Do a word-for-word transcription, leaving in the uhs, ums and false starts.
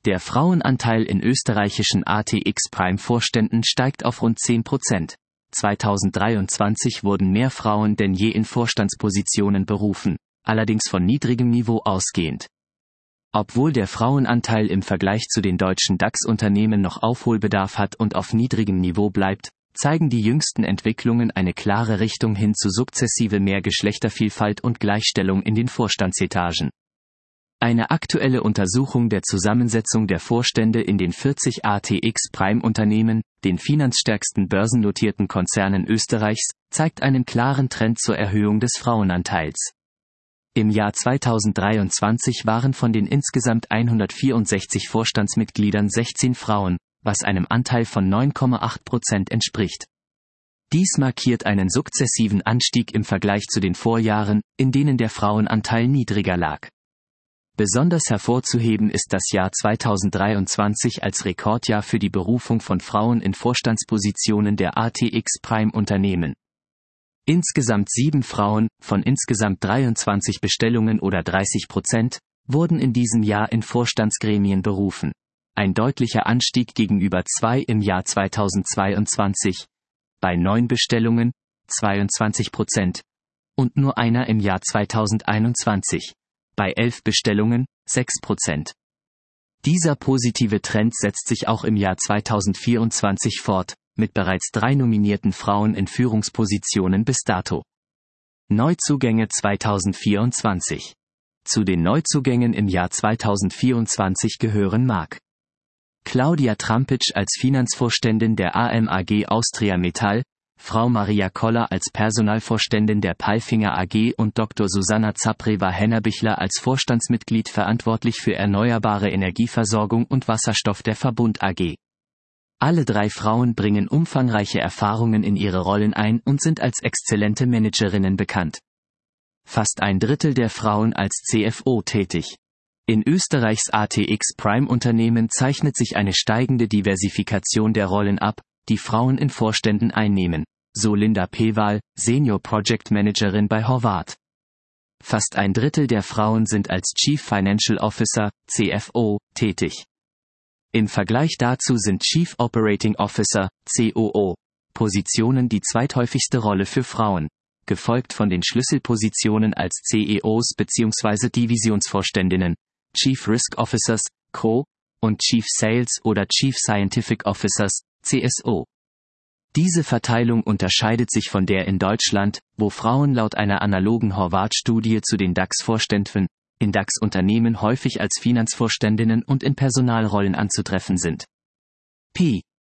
Der Frauenanteil in österreichischen A T X Prime-Vorständen steigt auf rund zehn Prozent. zweitausenddreiundzwanzig wurden mehr Frauen denn je in Vorstandspositionen berufen, allerdings von niedrigem Niveau ausgehend. Obwohl der Frauenanteil im Vergleich zu den deutschen DAX-Unternehmen noch Aufholbedarf hat und auf niedrigem Niveau bleibt, zeigen die jüngsten Entwicklungen eine klare Richtung hin zu sukzessive mehr Geschlechtervielfalt und Gleichstellung in den Vorstandsetagen. Eine aktuelle Untersuchung der Zusammensetzung der Vorstände in den vierzig A T X Prime-Unternehmen, den finanzstärksten börsennotierten Konzernen Österreichs, zeigt einen klaren Trend zur Erhöhung des Frauenanteils. Im Jahr zweitausenddreiundzwanzig waren von den insgesamt hundertvierundsechzig Vorstandsmitgliedern sechzehn Frauen, was einem Anteil von neun Komma acht Prozent entspricht. Dies markiert einen sukzessiven Anstieg im Vergleich zu den Vorjahren, in denen der Frauenanteil niedriger lag. Besonders hervorzuheben ist das Jahr zweitausenddreiundzwanzig als Rekordjahr für die Berufung von Frauen in Vorstandspositionen der A T X Prime-Unternehmen. Insgesamt sieben Frauen, von insgesamt dreiundzwanzig Bestellungen oder dreißig Prozent, wurden in diesem Jahr in Vorstandsgremien berufen. Ein deutlicher Anstieg gegenüber zwei im Jahr zweitausendzweiundzwanzig, bei neun Bestellungen, zweiundzwanzig Prozent, und nur einer im Jahr zweitausendeinundzwanzig, bei elf Bestellungen, sechs Prozent. Dieser positive Trend setzt sich auch im Jahr zweitausendvierundzwanzig fort, mit bereits drei nominierten Frauen in Führungspositionen bis dato. Neuzugänge zweitausendvierundzwanzig. Zu den Neuzugängen im Jahr zweitausendvierundzwanzig gehören Mark. Claudia Trampitsch als Finanzvorständin der A M A G Austria Metall, Frau Maria Koller als Personalvorständin der Palfinger A G und Doktor Susanna Zapreva-Hennerbichler als Vorstandsmitglied verantwortlich für erneuerbare Energieversorgung und Wasserstoff der Verbund A G. Alle drei Frauen bringen umfangreiche Erfahrungen in ihre Rollen ein und sind als exzellente Managerinnen bekannt. Fast ein Drittel der Frauen als C F O tätig. In Österreichs A T X Prime-Unternehmen zeichnet sich eine steigende Diversifikation der Rollen ab, die Frauen in Vorständen einnehmen, so Linda Pewal, Senior Project Managerin bei Horvath. Fast ein Drittel der Frauen sind als Chief Financial Officer, C F O, tätig. Im Vergleich dazu sind Chief Operating Officer, C O O, Positionen die zweithäufigste Rolle für Frauen, gefolgt von den Schlüsselpositionen als C E Os bzw. Divisionsvorständinnen, Chief Risk Officers, C O, und Chief Sales oder Chief Scientific Officers, C S O. Diese Verteilung unterscheidet sich von der in Deutschland, wo Frauen laut einer analogen Horvath-Studie zu den DAX-Vorständen, in DAX-Unternehmen häufig als Finanzvorständinnen und in Personalrollen anzutreffen sind. P.